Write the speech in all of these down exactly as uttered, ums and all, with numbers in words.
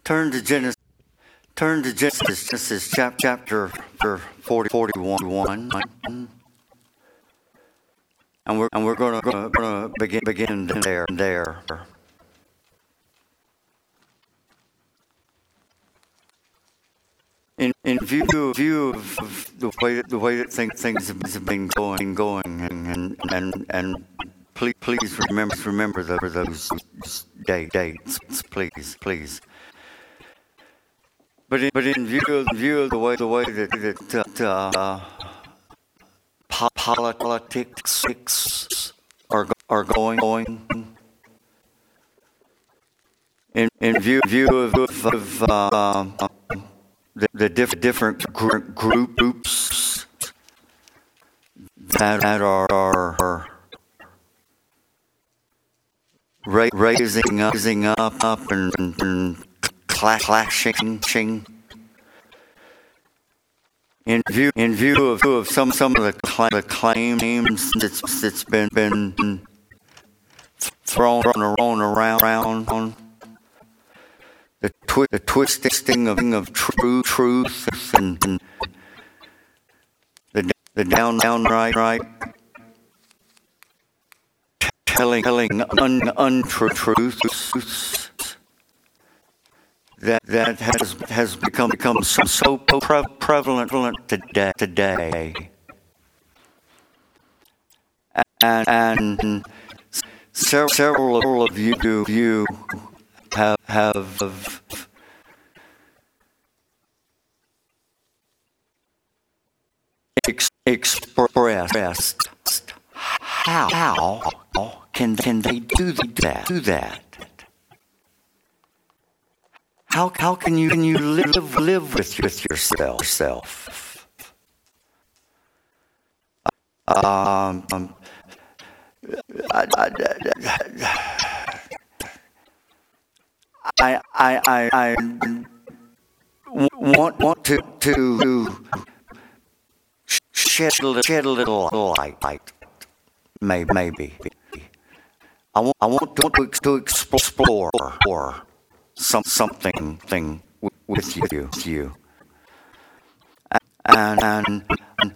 Turn to Genesis. Turn to Genesis, Genesis chap, chapter forty, forty-one, and we're and we're going to begin begin there there. In in view view of the way the way that things things have been going going and and and, and please please remember remember those those day, dates please please. But in, but in view of view of the way the way that that uh, po- politics are are going going in in view view of, of uh, the, the diff- different gr- group groups that, that are, are ra- raising up raising up up and, and clashing. In view, in view of, of some some of the, cl- the claims that's that's been been thrown thrown around around on the twi- the twisting of of true truth and, and the the down downright right telling telling un, untruths. That that has has become become so, so pre- prevalent today today, and, and several, several of you you have have ex- expressed how how can can they do that do that. How how can you can you live live with with yourself? Um, um I, I I I I want want to to shed a little, shed a little light light maybe maybe. I want I want to to explore or. Some something thing with you, with you, and, and, and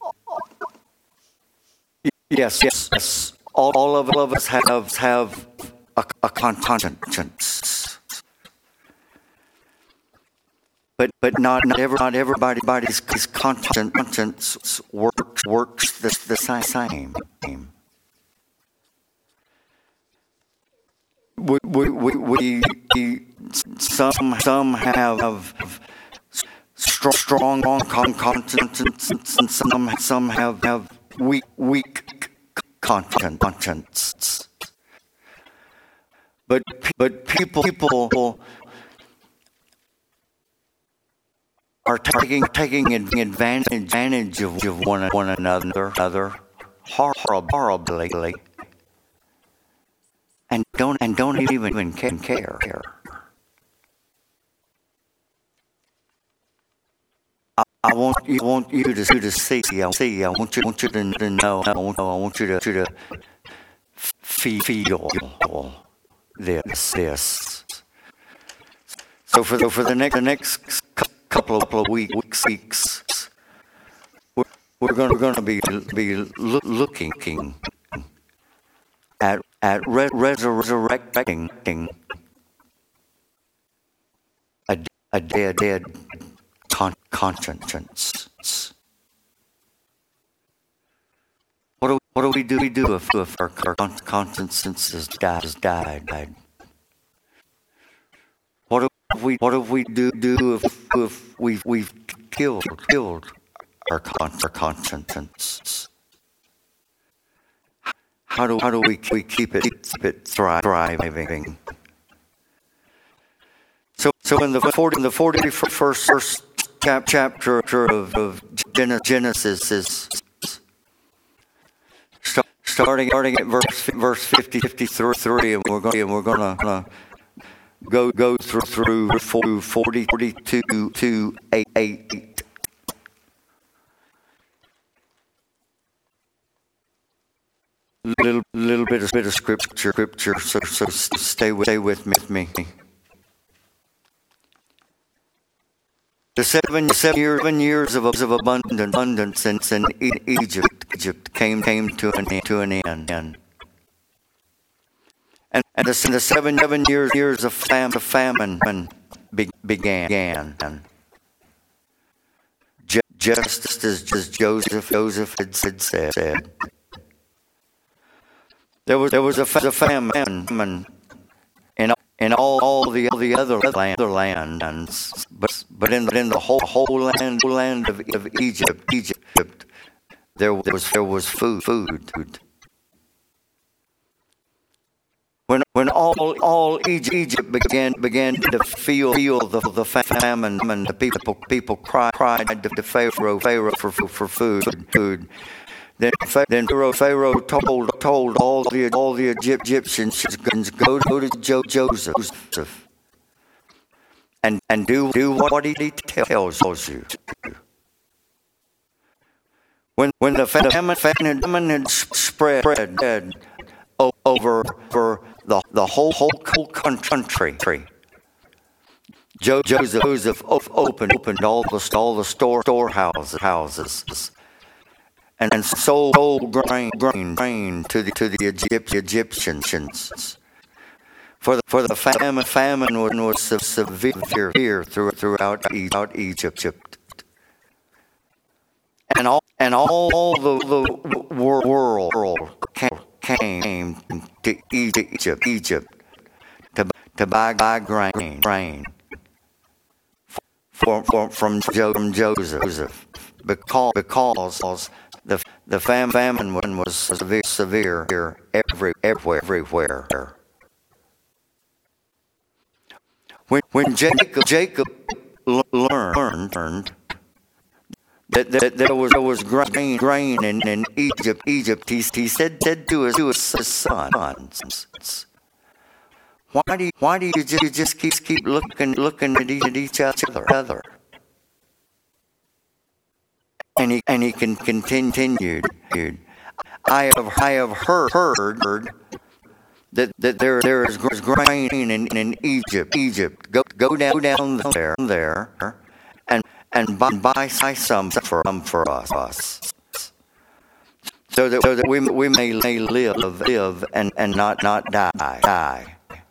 yes, yes, yes. All, all of all of us have have a, a conscience, but but not not, every, not everybody's conscience works works the, the same. We we we, we some some have strong strong conscience and some some have have weak weak conscience. But but people people are taking taking advantage advantage of one one another other horribly. And don't and don't even care. I, I want you want you to to see. I see. I want you want you to know. I want I want you to to feel this this. So for the for the next the next couple of weeks weeks, we're, we're going we're going to be be looking at at re- resurrecting a, a dead dead con- conscience. What do what do we do? We do if, if our, our conscience has died, has died, died? What do we what do we do do if if we we've killed killed our, con- our conscience? How do how do we we keep it keep it thriving? So so in the forty in the forty first first chap, chapter of, of Genesis is start, starting starting at verse verse fifty fifty-three, and we're going and we're going to go go through through forty forty-two to eight eight. Little little bit of bit of scripture scripture so so stay with stay with me. the seven, seven, years, seven years of, of abundance, abundance in, in Egypt, Egypt came came to an to an end, and and the, the seven seven years years of famine, famine be, began, and just as, as Joseph Joseph had said, said there was there was a, a famine in in all, all the all the other land, other lands, but but in the, in the whole whole land land of, of Egypt Egypt there was there was food food. When when all all Egypt began began to feel feel the the famine, and the people people cried cried to Pharaoh Pharaoh for for food food. Then then Pharaoh Pharaoh told told all the all the Egyptians, go go to Joseph and and do do what he tells you. When when the famine famine had spread spread over over the the whole whole country, Joseph Joseph opened opened all the all the store storehouses houses and, and sold grain grain grain to the to the Egypt, Egyptians. For the for the famine famine was severe here throughout throughout Egypt, and all and all the the world came. came to Egypt, Egypt to, to buy, buy grain, grain for, for, from, jo, from Joseph, because, because the, the famine was severe, severe here every, everywhere, everywhere. When, when Jacob, Jacob learned, learned That, that there was there was grain grain in, in Egypt Egypt he, he said, said to his, to his sons, why do you, why do you just, you just keep keep looking looking at each, at each other? And he and he can continued. I have I have heard heard that that there there is grain in, in Egypt Egypt go go down down there there. And buy, buy some for for us, so that, so that we we may, may live live and, and not not die die.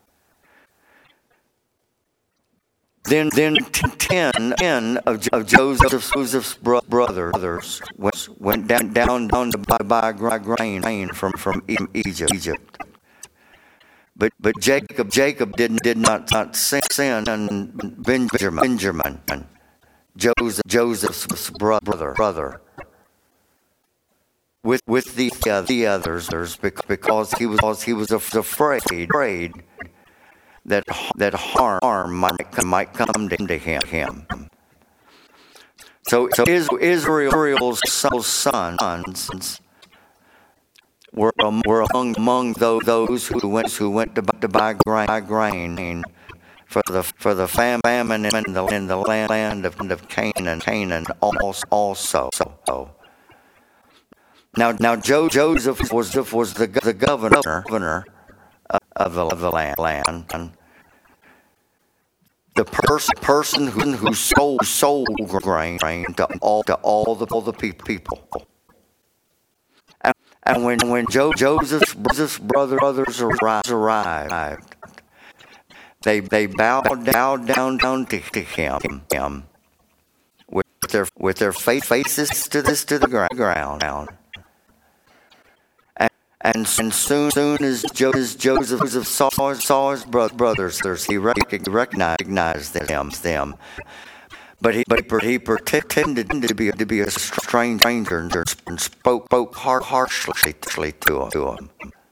Then then ten ten of, of Joseph's, Joseph's brothers went, went down down down to buy, buy grain from from Egypt Egypt. But but Jacob Jacob did did not not sin and Benjamin Benjamin. Joseph, Joseph's brother, brother, with with the uh, the others, because he was he was afraid, afraid that that harm might might come to him. So so Israel's sons were were among among those who went who went to buy, to buy grain. For the for the famine in the in the land of, of Canaan, Canaan also. So now now jo, Joseph was was the the governor governor of the of the land, and the person person who who sold sold grain to all to all the all the people. And, and when when jo, Joseph's Joseph's brother brothers arrived. They they bowed down down down to, to him, him with their with their face, faces to this to the ground. And and, and soon soon as Joseph, Joseph saw, saw his brothers, he recognized them them. But he but he pretended to be to be a stranger and spoke spoke harshly to him.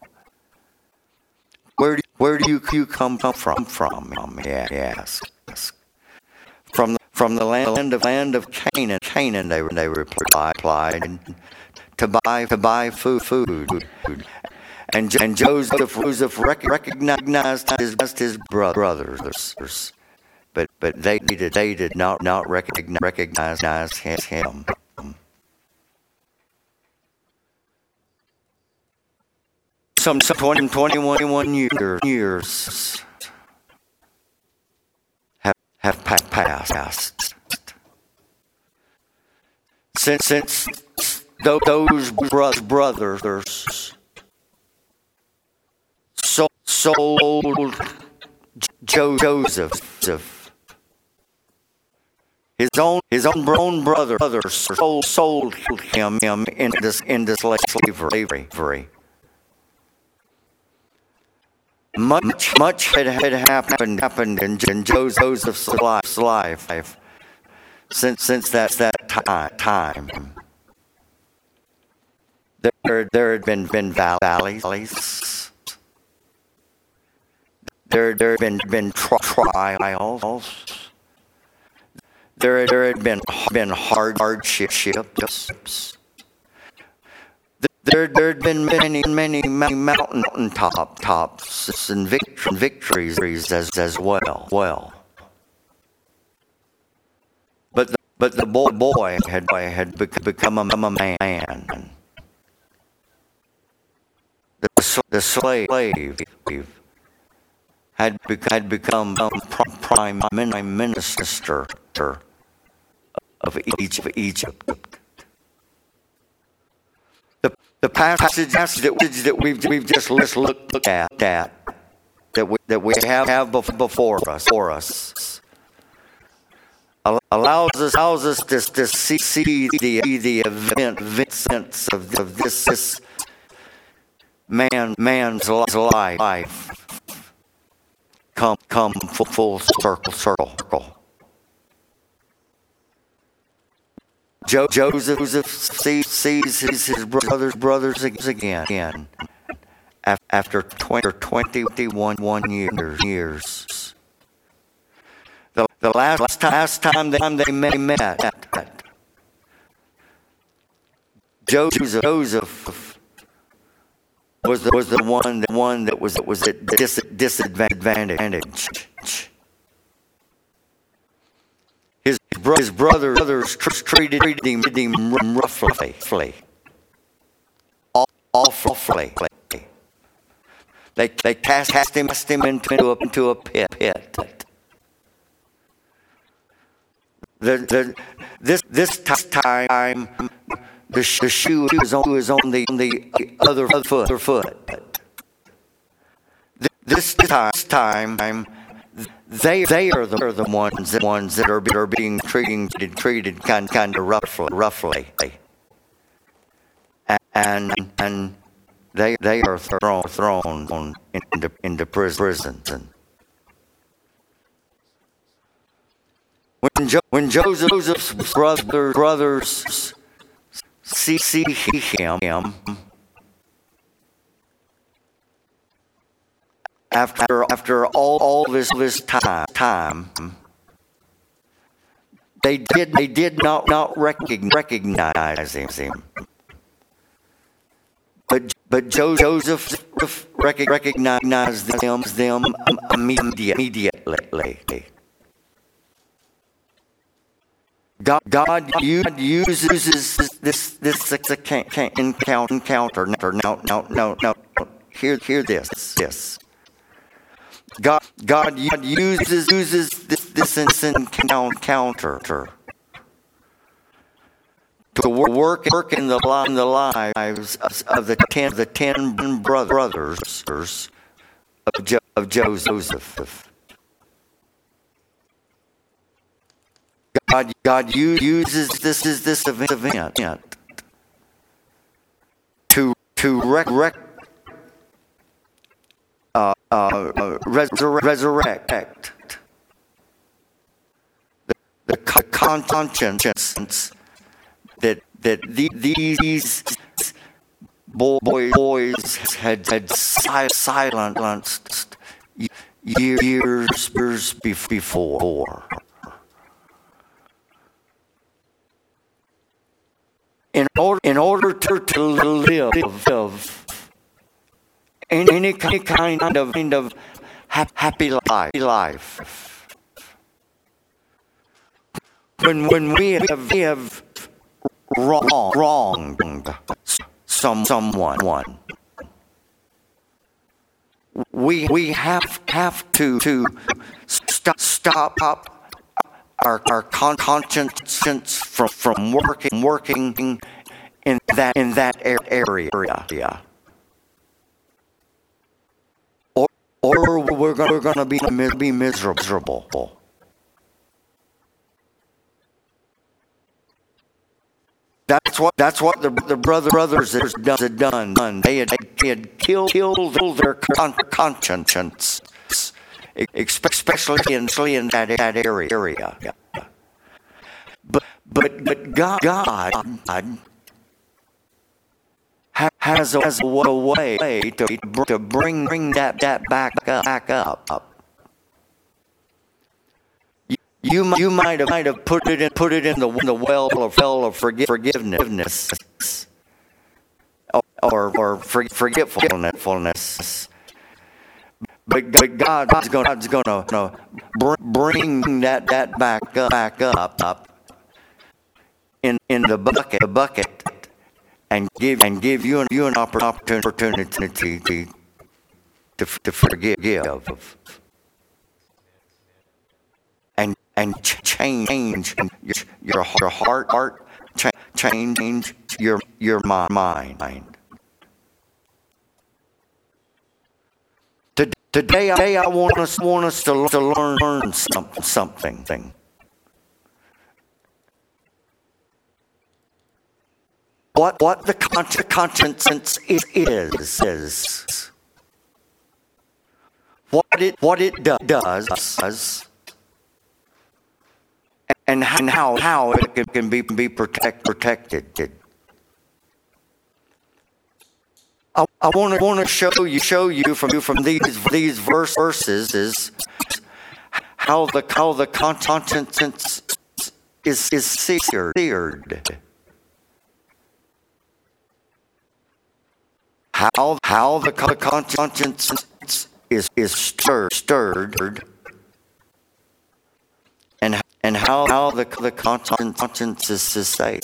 Where do, where do you, you come from? From? Yeah, yes. From the, from the land of land of Canaan. Canaan, they they replied, to buy to buy food food. And and Joseph Joseph recognized his his brothers, but but they did they did not not recognize recognize him. Some, some twenty, twenty-one years, years have, have passed. since, since those brothers sold Joseph, his own his own own brother sold sold him him into into slavery. Much much had, had happened happened in, in Joseph's life since since that that time time. There there had been been valleys. There there had been been trials. There there had been been hard hardships. There there had been many many mountain top tops and victories as as well well. But the, but the boy boy had had become a man. The, the slave had, had become prime minister of Egypt. Egypt. The, the passage that we've, we've just looked at, that, that, we, that we have, have before us, for us allows us, allows us to, to see, see the, the event, events of, of this, this Man, man's life come, come full circle, circle. Jo- Joseph sees, sees his, his brothers, brothers again, again after twenty, twenty-one years. years. The, the last time, last time they met, Joseph. Joseph Was the, was the one the one that was that was at dis, disadvantage. His bro, his brother, brothers treated him, him roughly, awfully. They they cast, cast him cast him into a into a pit. pit. The, the, this this time. The shoe is on, is on the, on the other foot. Other foot. This time, they they are the, are the ones, the ones that are, are being treated treated kind kind of roughly, roughly, and and they they are thrown thrown into into prison. When jo, when Joseph's brother, brothers see see him after after all, all this this time time they did they did not not recognize him, but but Joseph recognized them them immediately. God, God uses this this encounter. encounter. No, no, no, no. Hear, hear this. This. God, God uses uses this this encounter to work work in the in the lives of the ten the ten brothers of jo, of Joseph. God, God uses this is this event to to rec, rec, uh, uh, resurrect, resurrect the, the conscience that that these boys boys had had silenced years years before. In order, in order to, to live, live in any kind of, kind of happy life, when when we have, we have wrong, wronged some someone, we we have have to to stop stop our, our con- conscience from, from working working in that in that area. Or, or we're going we're going to be be miserable. That's what that's what the the brother brothers had done. done. They had, they had killed killed their con- conscience, especially in in that that area. But but but God God has a, has a way to to bring bring that that back up back up. You might, you might have might have put it in put it in the the well of well of forgive, forgiveness or or for, forgetfulness, but, but God, God's going God's going to bring that that back up back up up in in the bucket the bucket and give and give you an you an opportunity to to, to forgive. And and change your your heart, heart change your your mind. Today, today I want us want us to, to learn learn something. What what the conscience is is is what it what it does. And how how it can be be protect, protected. I, I want to want to show you show you from you from these these verse, verses is how the how the conscience is is seared. How how the conscience is is stirred stirred. And and how, how the the conscience is saved.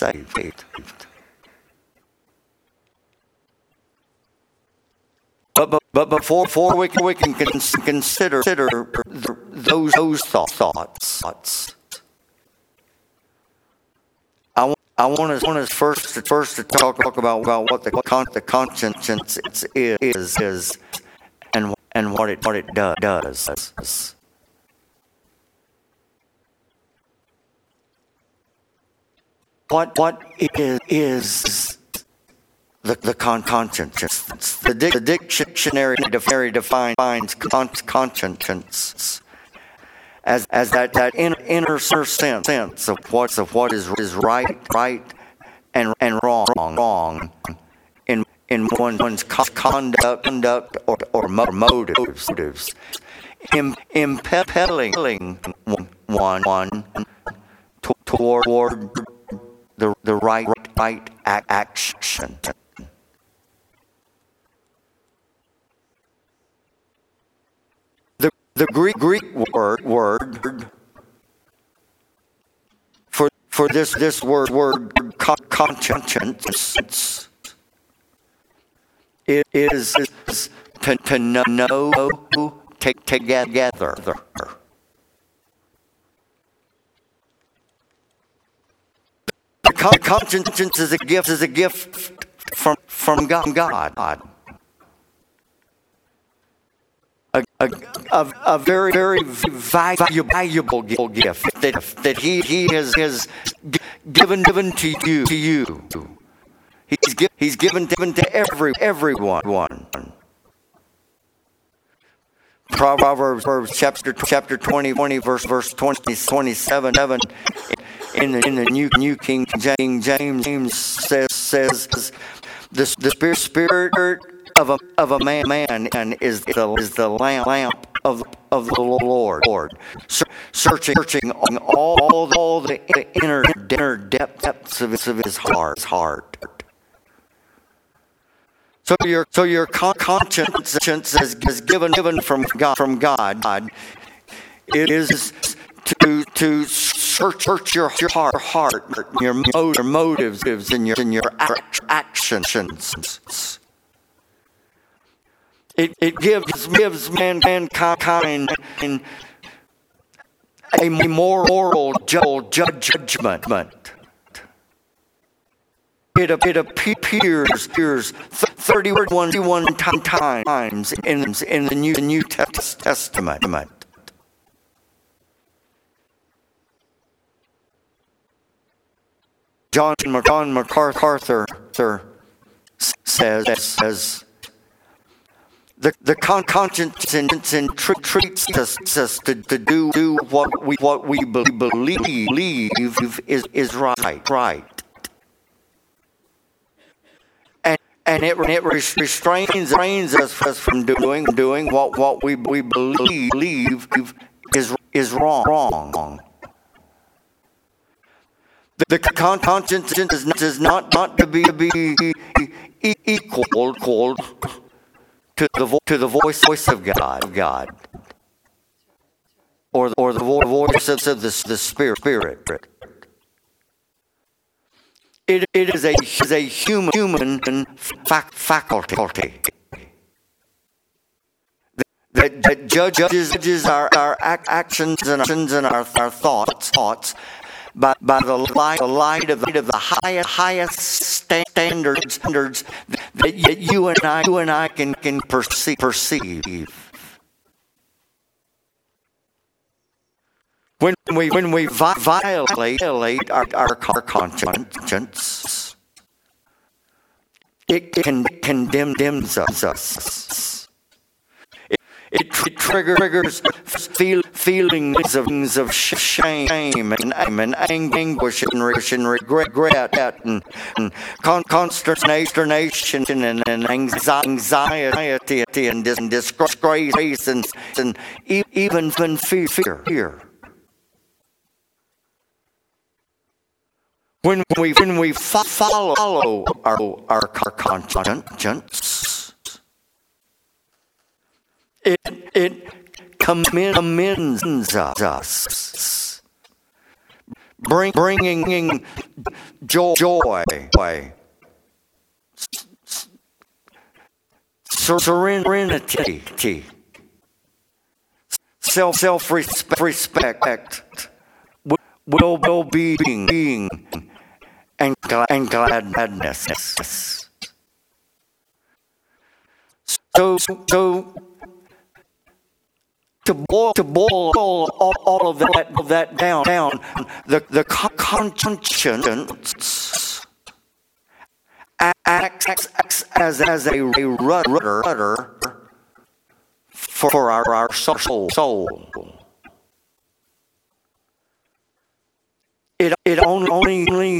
But but, but before before we can, we can consider consider those those thoughts. I want I want us want us first to first to talk talk about, about what the con, the conscience is is is and and what it what it does does. What what is, is the the con- conscience? The, the dictionary defines con- conscience as as that, that inner, inner sense of what of what is is right right and and wrong wrong in in one, one's conduct conduct or or motives motives impelling one one toward toward The, the right right action. The the Greek Greek word word for for this this word word conscience it is to, to know take together. The conscience is a gift, is a gift from from God. A, a, a, a very very valuable gift that that He He has, has given given to you to you. He's give, He's given given to every everyone. Proverbs chapter chapter twenty twenty verse verse twenty twenty-seven in the in the New New King James James says says the the spirit spirit of a of a man man is the is the lamp lamp of of the Lord Lord searching searching all all the inner inner depths of his, of his heart heart. So your so your conscience is, is given given from God from God. It is to to search, search your heart, heart, your motives, and your and your actions. It it gives gives man, mankind a moral judgment. It, it appears thirty-one times in, in the New, the New Testament. John, John MacArthur says, says the, the conscience treats us, us to, to do, do what we what we believe is, is right. right. And it, it restrains, restrains us from doing doing what, what we, we believe is, is wrong. wrong. The, the conscience is not, is not, not to be, be equal, equal to the to the voice, voice of God, of God, or or the voice of the, the Spirit. Spirit. It, it is a is a human human fac, faculty that, that judges, judges our, our actions and actions and our, our thoughts thoughts by, by the light the light of the, of the highest highest standards standards that you and I you and I can can perceive perceive. When we when we violate, violate our, our, our conscience, it can condemns us. It, it, it triggers feel, feelings of, of shame and, and anguish and regret and, and consternation and, and anxiety and disgrace and, and even fear. fear. When we when we follow our our, our conscience, it it commends us, bring, bringing joy, joy, serenity, self self respect, well well being being. And, and gladness. So, so to boil, to boil all, all of that, of that down, down, the, the conscience acts, acts as, as a rudder, rudder for our, our soul. soul. It, it only, only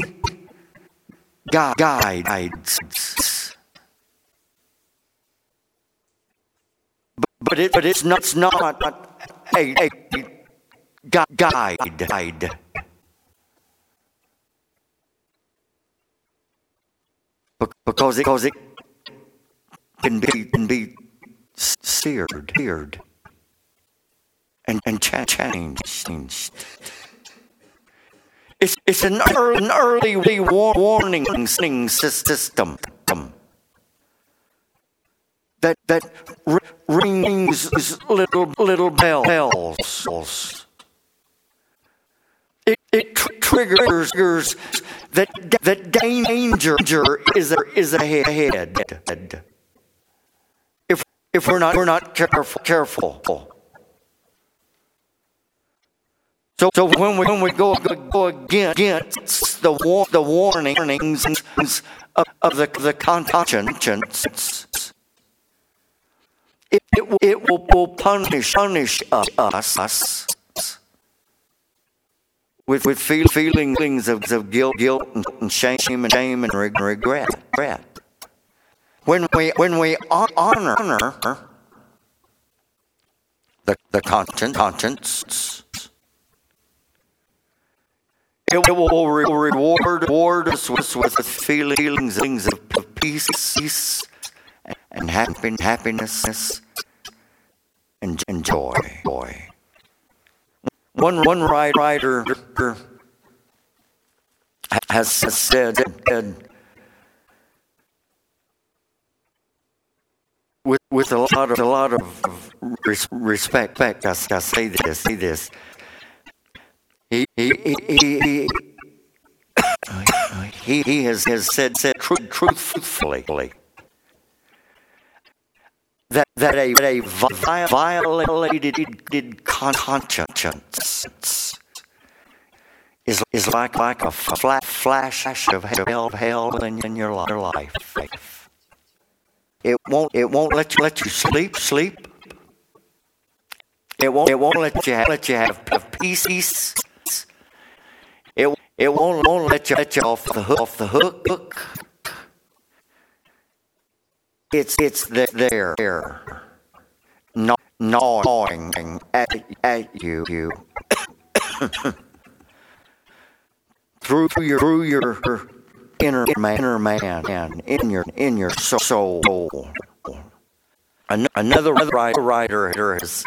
guides, but, but it but it's not it's not a, a guide guide because it because it can be can be seared seared and and changed. It's, it's an early, an early warning system that that rings little little bells. It, it tr- triggers that that danger is is ahead. If if we're not we're not careful careful. So, so when we when we go go against the war, the warnings of, of the the conscience, it, it, will, it will, will punish punish us, us with with feel, feelings of, of guilt guilt and shame and shame and regret. regret. When we when we honor, honor the the conscience conscience. It will reward, reward us with, with feelings of peace and happiness and joy. One one writer has said, with with a lot of a lot of respect, I say this, say this. he he he he, he, he has, has said said truth, truthfully that that a, that a violated conscience is is like like a flat flash of hell hell in, in your life. It won't it won't let you let you sleep sleep. It won't it won't let you have, let you have, have peace. It it won't won't let you let you off the hook off the hook. hook. It's it's there there, gnawing at at you you through your through your inner man inner man and in your in your soul. Another writer writer has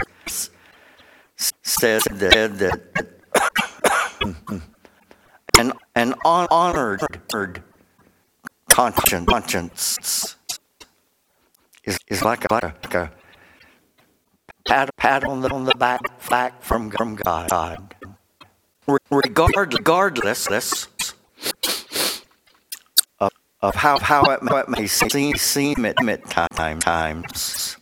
said that, that an an honored conscience conscience is is like a, like a pat pat on the on the back back from from God. Regard regardless of of how how it, it may seem seem at at time, times.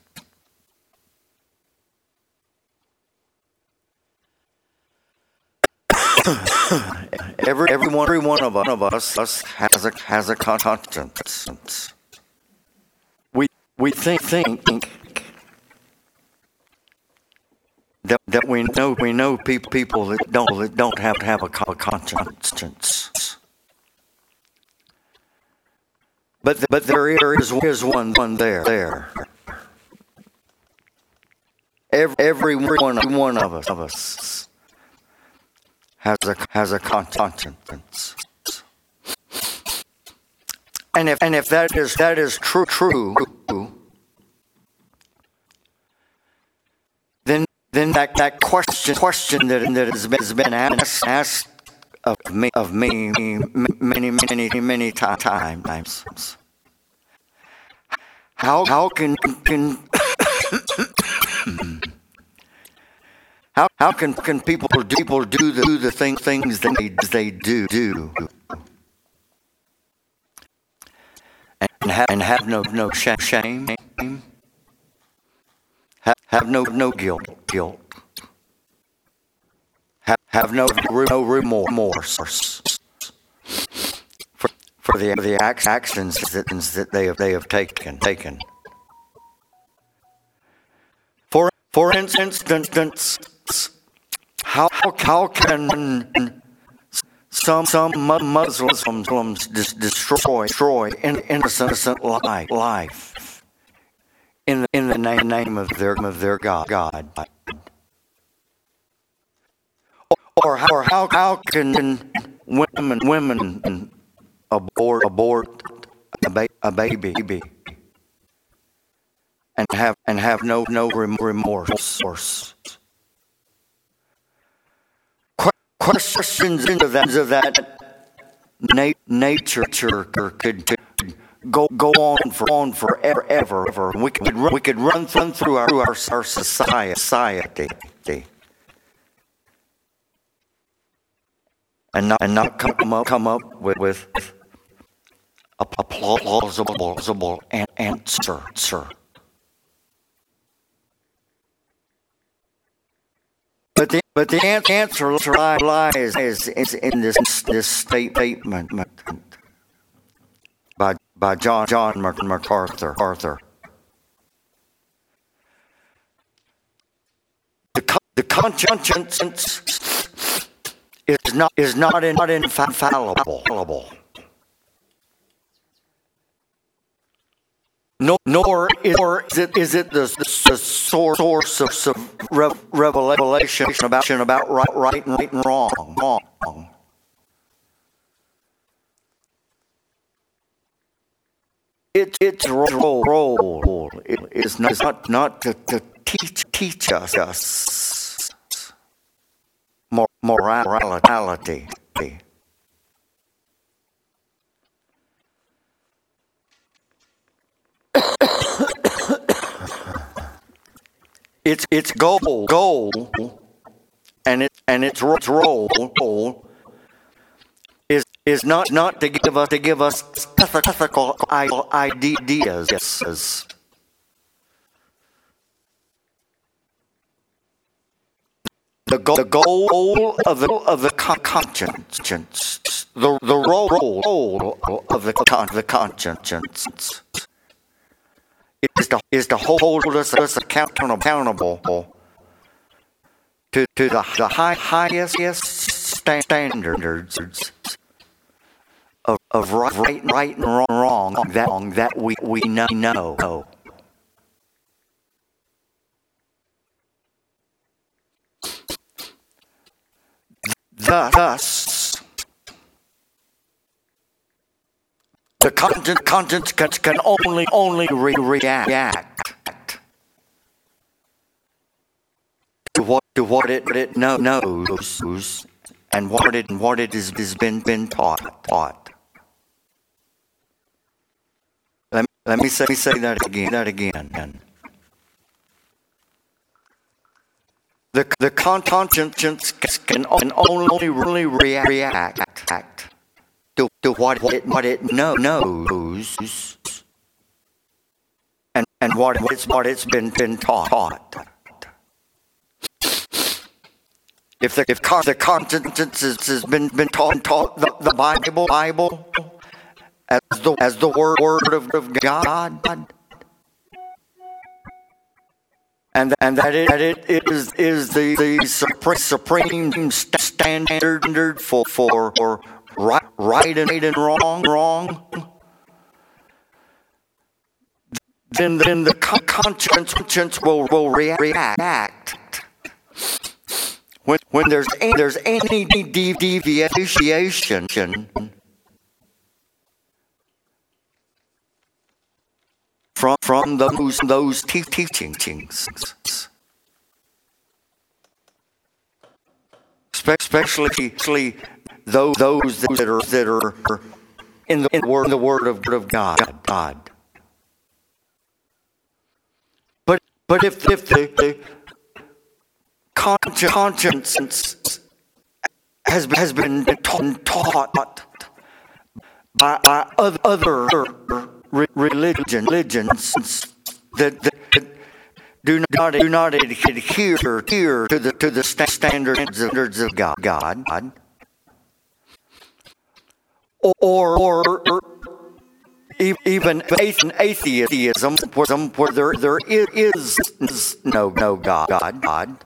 every every one every one of us, of us, us has a has a conscience. We we think think that that we know we know people people that don't that don't have to have a conscience. But the, but there is is one one there there. Every every one one of us of us. Has a has a conscience, and if and if that is that is true true, then then that, that question question that that has been, has been asked, asked of me of me many many many times. How how can can How how can can people do people do the do the thing, things that they, they do do and have and have no no shame, have, have no no guilt guilt have have no no remorse for for the the actions that that they have they have taken taken. For for instance. How how can some some Muslims destroy destroy innocent life life in the, in the name of their of their God God? Or how or how how can women women abort abort a, ba- a baby and have and have no no remorse? Questions into that, into that na- nature could go go on for on forever ever. We could we could run through our our, our society and not and not come up come up with, with a, a plausible plausible answer. Sir. But the but the answer lies is, is in this this statement by by John John MacArthur. Arthur. The the conscience is not is not in, not infallible. No, nor is, nor is it is it the, the source of, of revelation about about right, right, and right and wrong. wrong. It, its role, role is not, is not, not to, to teach teach us, us morality. Its its goal goal and it and its role is is not not to give us to give us ethical ideas. The goal, the goal of the of the conscience, the the role of the the conscience is to is to hold us, us accountable to to the the high, highest standards of of right right and wrong, wrong that that we we know know. Thus, the conscience, conscience can, can only only re- react to what to what it it know, knows and what it what it has, has been been taught taught. Let me, let me say say that again that again. The, the conscience can only really react to, to what it what it knows and, and what it's what it's been been taught. If the if the conscience has been been taught taught the, the Bible Bible as the as the word word of, of God. And, and that it, that it is is the, the supreme, supreme standard for for, for right, right and wrong wrong. Then then the conscience, conscience will will react when when there's any, there's any deviation From, from those those te- teachings, especially those those that are that are in the, in the word in the word of, of God. God. But but if if the, the conscience has has been taught, taught by, by other religion, religions that, that do not do not adhere to the to the standards of God, God, or or, or even atheism, where there there is no no God, God,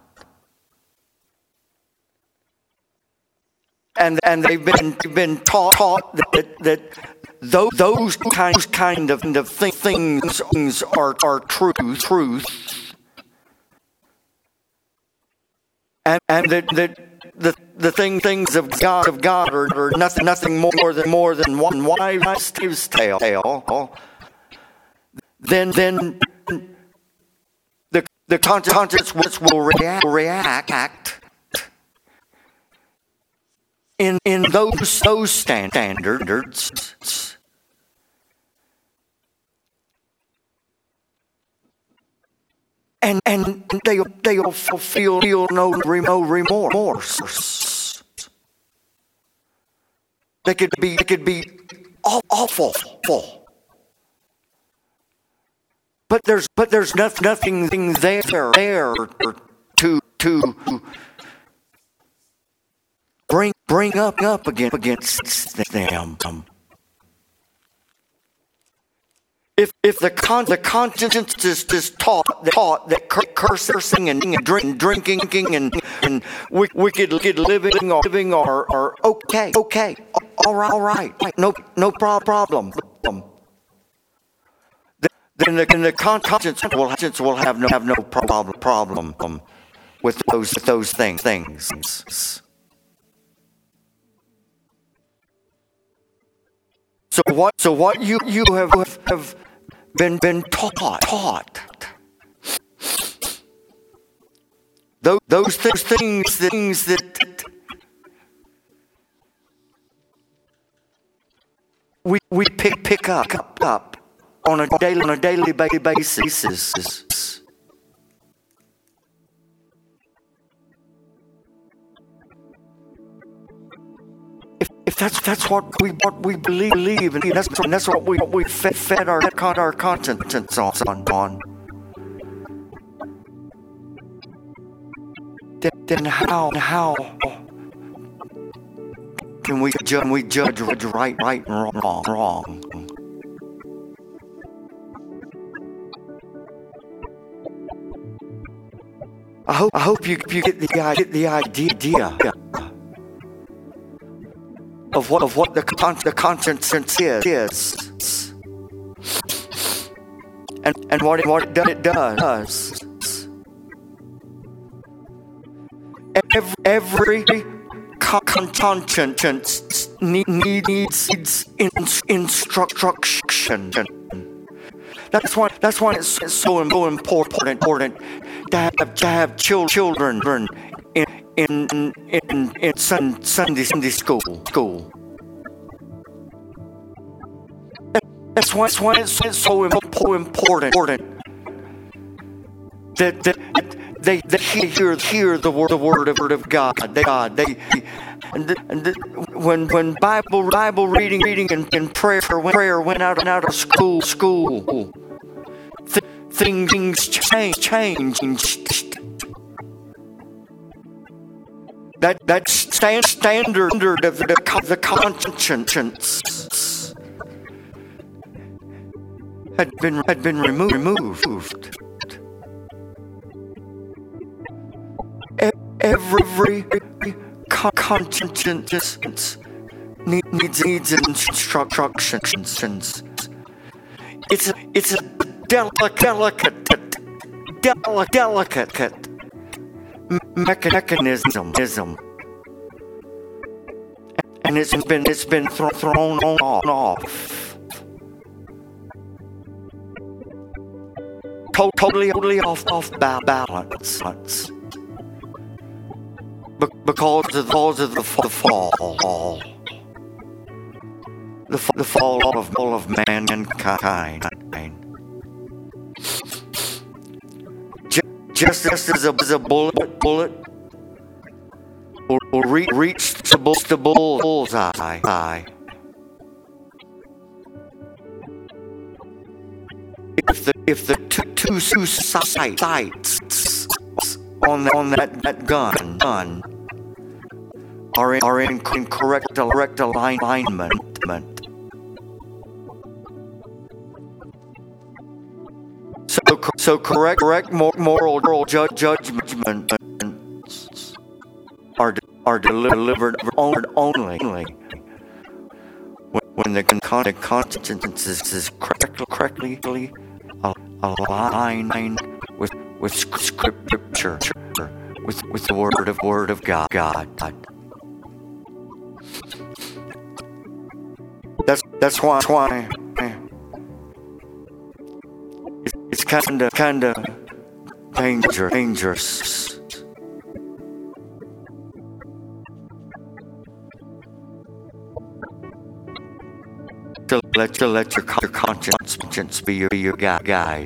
and and they've been been taught taught that that. Those, those kinds kind of, of things are, are truth, truth, and and that the, the the thing things of God of God are, are nothing nothing more than more than one wives' tale. Then then the the conscience will react react in in those those standards. And and they they'll feel feel no remorse. They could be they could be awful, awful. But there's but there's nothing nothing there there to to bring bring up up against against them. If if the con the conscience is just taught taught that cursing and drink, drinking and and wicked wicked living or living are, are okay okay all right all right no no problem then the, then the conscience will will have no have no problem problem with those those things things. So what? So what you you have have been been taught taught those those things things things that we we pick pick up up on a daily on a daily basis. if that's that's what we what we believe, and that's and that's what we what we fed, fed our our conscience on on. Then, then how how can we judge we judge right right and wrong wrong? I hope I hope you you get the get the idea of what of what the con- the conscience is, is. and and what it, what it, do, it does. Every every conscience need, needs in, instruction. That's why that's why it's, it's so important important to have to have children in in in in Sunday Sunday school school. That's why that's why it's so important that that they they hear hear the word the word of word of God. They God they and, the, and the, when when Bible Bible reading reading and, and prayer when prayer went out and out of school school. Th- things change changed. That that stand, standard of the, the conscience had been had been removed. removed. Every conscience needs needs instructions. It's a, it's a delicate delicate delicate delicate mechanism, and it's been it's been th- thrown on off, totally totally off off balance, because of because of the fall, the the fall of all of mankind. Just, just as a, as a bullet, bullet will, will re- reach the, bull, the bullseye. If the if the two, two sights on on that, that gun gun are in, are in correct correct alignment. So, so correct, correct moral, moral judge, judgments are are delivered only when, when the conscience is correctly, correctly aligned with with scripture, with with the word of word of God. God. That's that's why. That's why It's kind of, kind of danger, dangerous. To let to let your, your conscience be your, be your guide.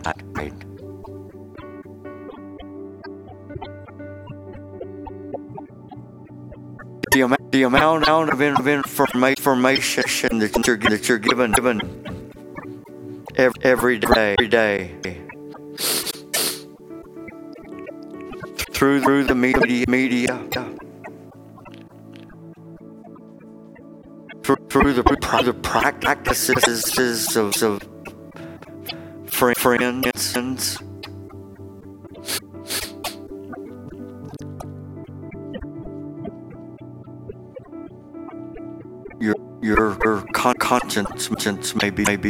The amount, the amount of information that you're that you're given given every, every day, every day. Through through the media, media, through, through the the practices of, of friends, your your conscience may be may be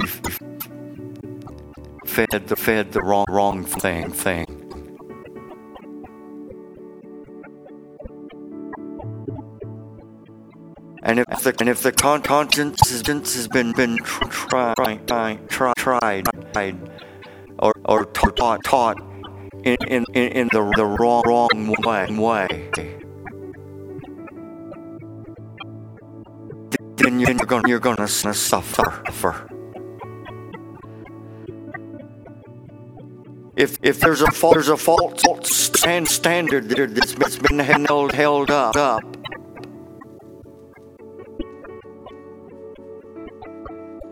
fed the fed the wrong wrong thing thing. And if the and if the con- conscience has been has been been tried tried tried or or taught taught in in, in the the wrong wrong way way, then you're gonna you're gonna suffer. If if there's a fault there's a false stand standard that's been held held up up.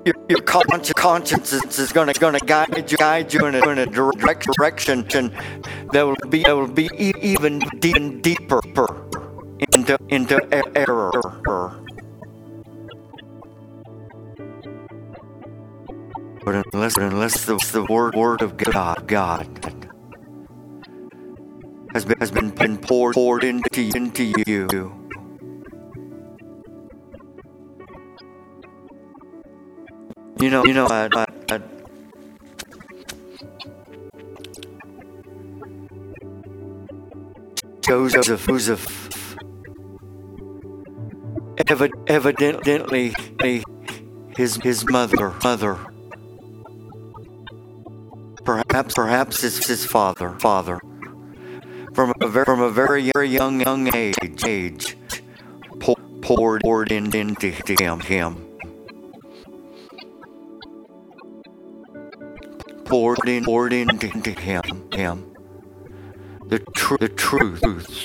your, your conscience, conscience is, is going to going to guide you, guide you in a, in a direct direction, and there will be there will be e- even deep, deeper into into error. But unless unless the, the word word of God God has been has been, been poured poured into into you. You know, you know, I, I, I, Joseph, Joseph, evidently, his his mother, mother, perhaps, perhaps his his father, father, from a very, from a very, very young, young age, age, poured, poured in, into him, him. Poured in, poured into, into him, him, the tr- the truth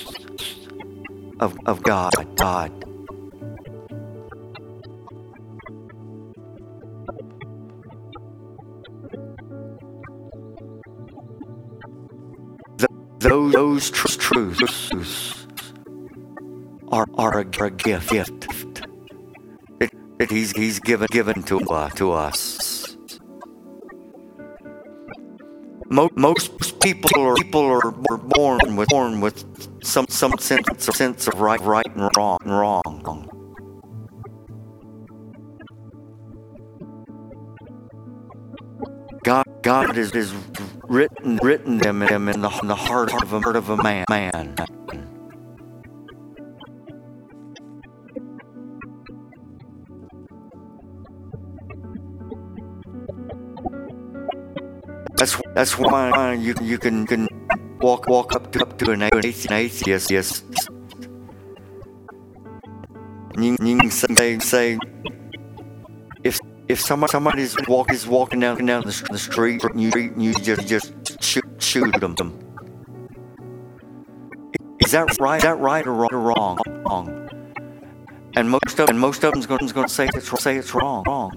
of of God, God. The, those those tr- truths are are a, a gift, gift that, that he's he's given given to uh, to us. Most people are people are born with born with some some sense of sense of right right and wrong wrong. God God has is written written them in the in the heart of a heart of a man man. That's that's why you you can can walk walk up to up to an atheist, yes, and you, you can say say if if somebody somebody's walk is walking down down the, the street and you you just just shoot shoot them. Is that right? Is that right or wrong? Or wrong? Wrong. And most of and most of them's going to say it's say it's wrong wrong.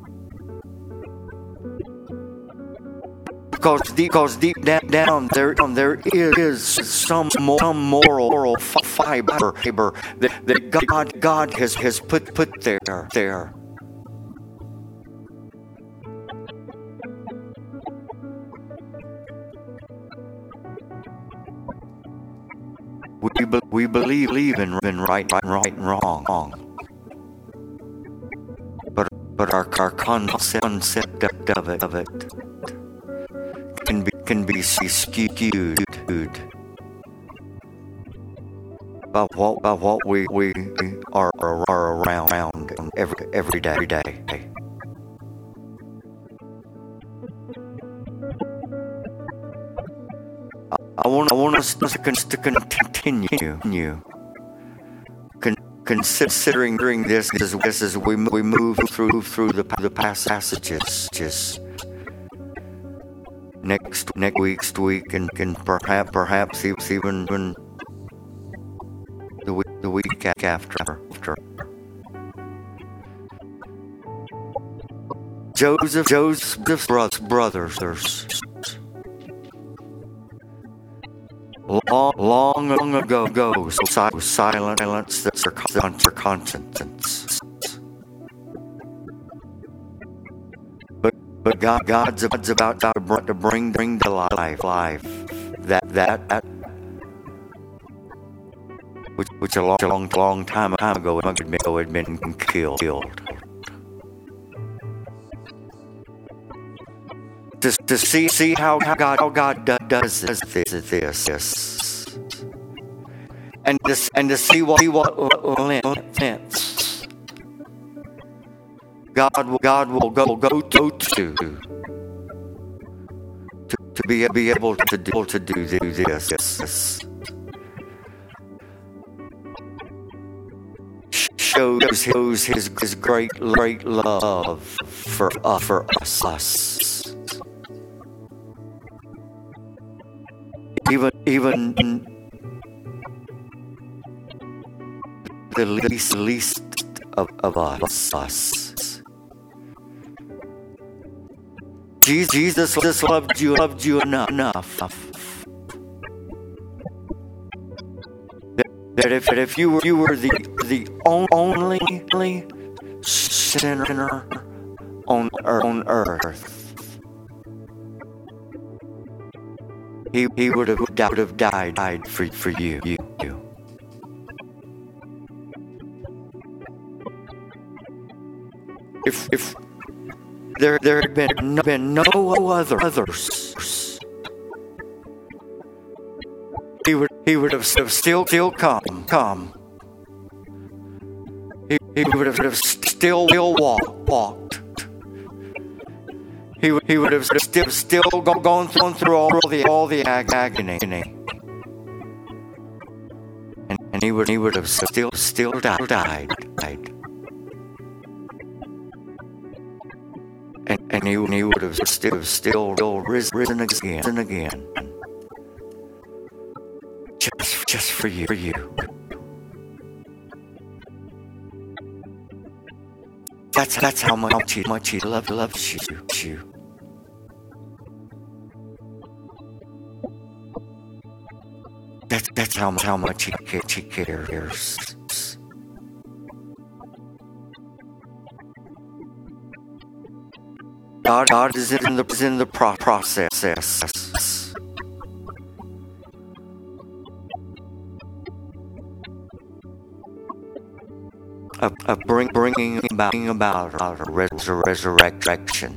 Because deep, because deep down, down there, um, there is some, more, some moral, moral fiber, fiber that, that God, God has, has put, put there, there. We, be, we believe, believe in, in right, right, right, and wrong, wrong. But, but our, our concept, concept of it, of it. Can be can be skewed by what by what we we are are around every every day every day. I want I want us to continue con, considering during this as this as we we move through through the the passages. Just Next next week's week and can perhaps perhaps even when the week the week after after Joseph Joseph's brothers long long ago ago silence silence their conscience. But God, God's about to bring, bring to life, life that that, that which, which a long, long, long time, time ago had been killed. killed. To, to see see how God how God does this, this, this, and to, and to see what what lengths God will God will go go go to to, to be be able to do to do this. Shows shows his his great great love for uh, for us us. Even even the least least of, of us us. Jesus, Jesus loved you, loved you enough, enough that, that if that if you were you were the the only sinner on on earth, he he would have would have died died for for you you you. If if there there had been no, been no other others, he would he would have still still come come. He, he would have still still walk, walked. He would he would have still still gone through, through all the all the ag- agony, and and he would he would have still still died died. died. And, and he, he would have still, still risen, risen again and again, just, just for you, for you. That's that's how much he, much he loves loves you, you. That's that's how how much he cares. He cares. God, God is in the is in the pro- process of, of bring, bringing about about a res- resurrection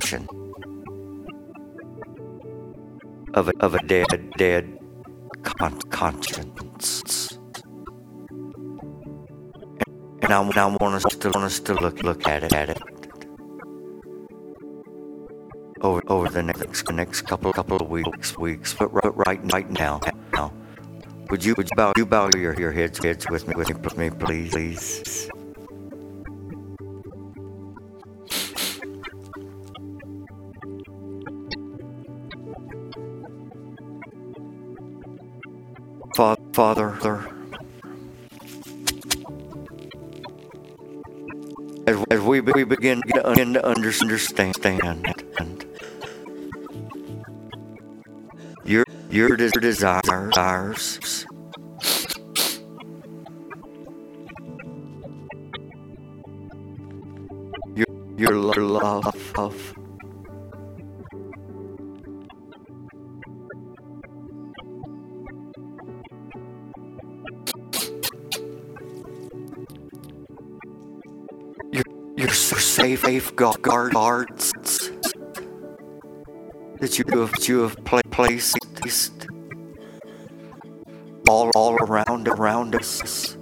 of a, of a dead dead con- conscience. And I, I want us to want us to look look at it at it. Over, over the next next couple couple of weeks weeks, but right right, right now now, would you would you bow you bow your your heads heads with me with me, with me please please. Father, Father, as, as we we begin to understand and Your your desires, your your love of your your safe safeguards that you have that you have placed all all around around us.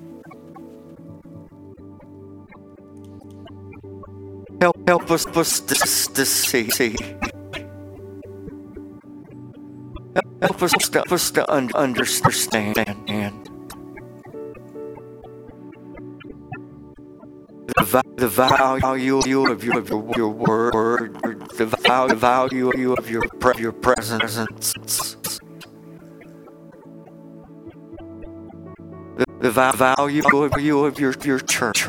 Help help us, us to, to see, see. Help us to, help us to un, understand and the, the value of your, of your, your word, the value of your, your presence. The value of you of your your church.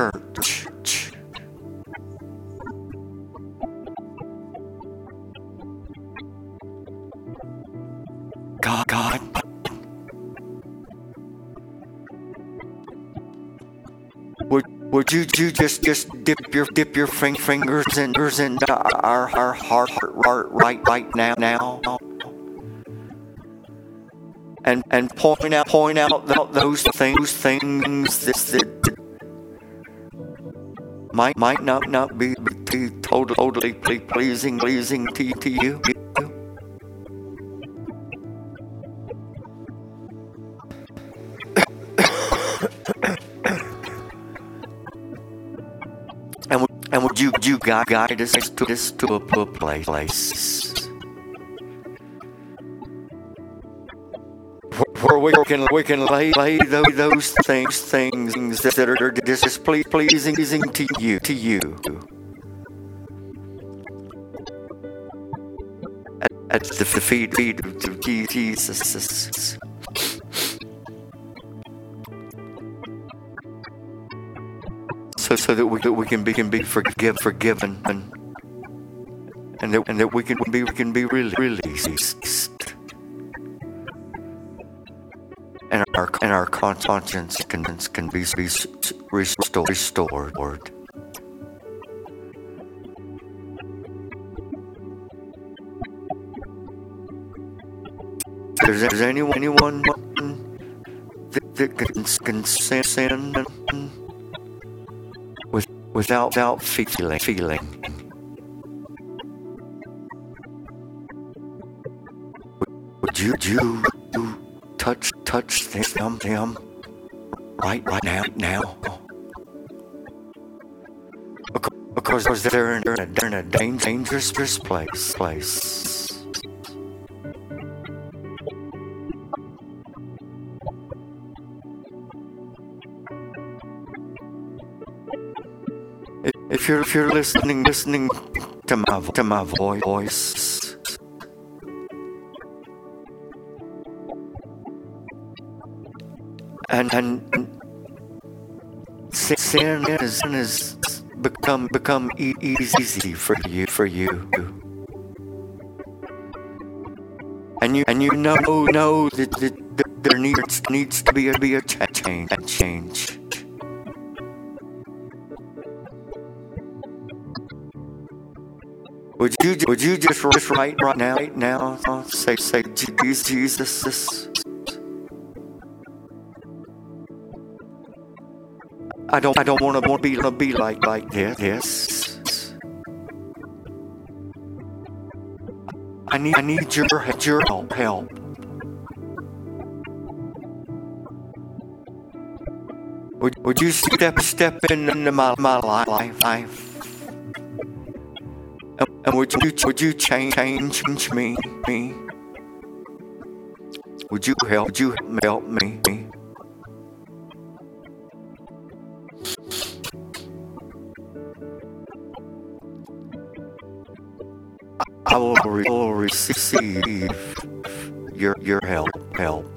God, God. Would would you, you just just dip your dip your fingers into our our heart heart right right now now. And and point out point out those things things that, that might might not not be, be totally totally pleasing pleasing to, to you. and would, and would you you guide guide us to this to a place place. Where we can we can lay, lay those, those things things that are displeasing to you to you at, at the feet feet of Jesus, so so that we that we can be can be forgive forgiven and and that and that we can be we can be really released, and our and our conscience can can be restored. restored. Is there anyone anyone that, that can can sin with without without feeling feeling? Would you, would you touch touch them them right right now now? Because they're in, they're in a, they're in a dangerous place place. If you're if you're listening listening to my to my voice, and and sin is is become become e- easy for you for you, and you and you know know that, that, that there needs needs to be a be a change a change. Would you would you just right right now right now say say Jesus? I don't I don't want to want to be be like like this. Yes. I need I need your your help help. Would would you step step into my my life life? And would you would you change change me me? Would you help would you help me? I will, re- will receive your your help help.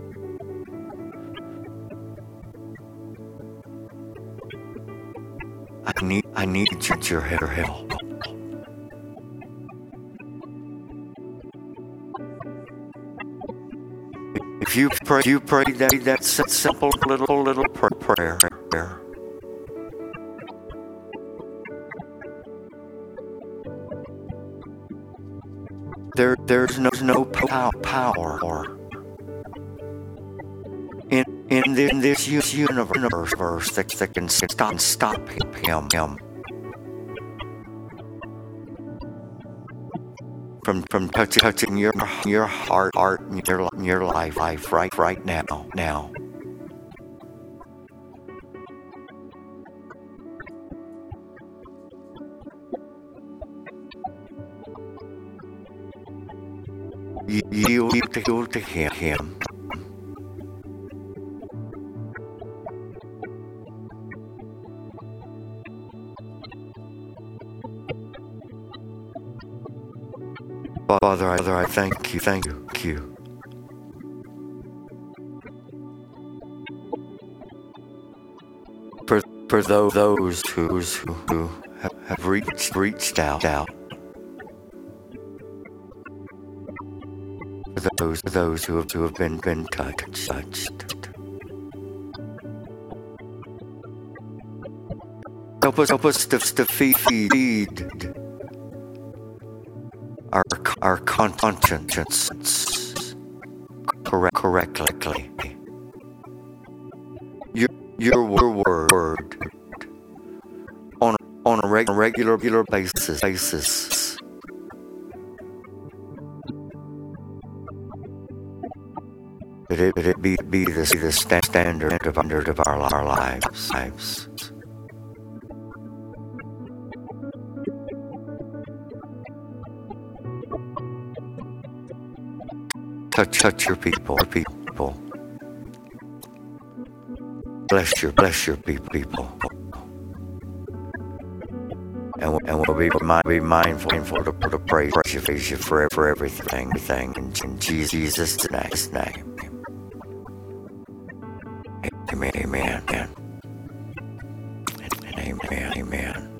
I need I need your help. If you pray, you pray that that simple little little prayer. There, there's no no power in in this, in this universe that, that can stop stop him him from from touching touching your your heart heart and your your life life right right now now. Yield to, to him. Father, Father, I thank you, thank you, thank you. For for those those who who have, have reached reached out out. For those those who have who have been been touched touched. Help us help us to, to feed our our conscience correct correctly. Your your word on on a regular regular regular basis basis. That it, that it be be the the standard of under of our our lives lives. Touch, touch your people, people. Bless your, bless your people, people. And, and we'll be, be mindful, mindful to, to praise you for, for everything, everything in, in Jesus' name. Amen, amen, amen. And amen, amen.